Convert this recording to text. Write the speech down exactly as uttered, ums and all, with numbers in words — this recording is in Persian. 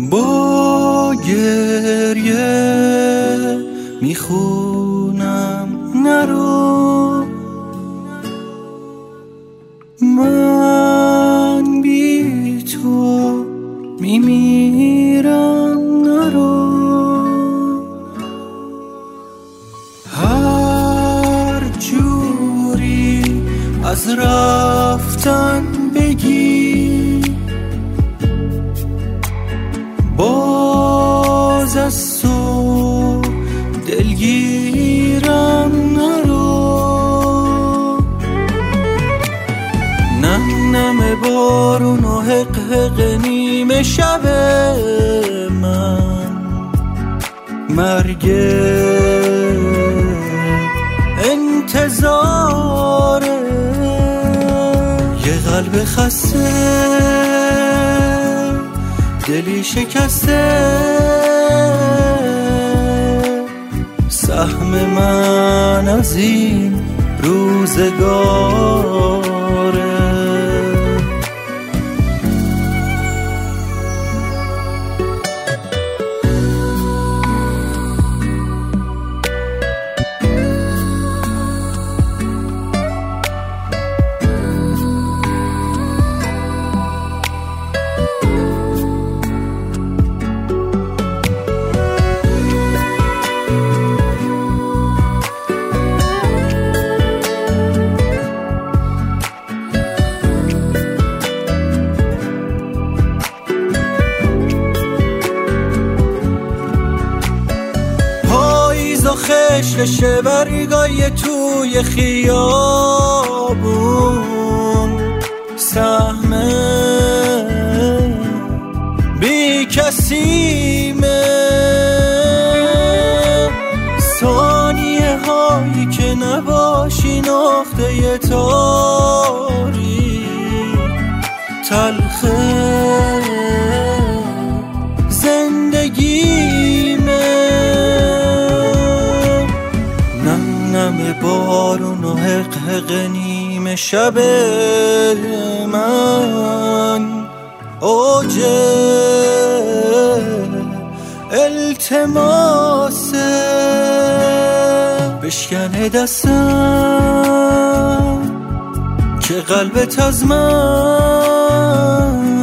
با گریه میخونم نرو، من بی تو میمیرم نرو. هر جوری از رفتن بگی، باز از تو دلگیرم نرو. نم نم بارون و حق حق نیمه شب من، مرگ انتظاره. یه قلب خسته، دلی شکسته، سهم من از این روزگاره. خشخش برگای توی خیابون، سهم بی کسیمه. ثانیه هایی که نباشی نقطه تاری، تلخه بارون و حق حق نیمه شب من، اوج التماسه. بشکنه دستم که قلبت از من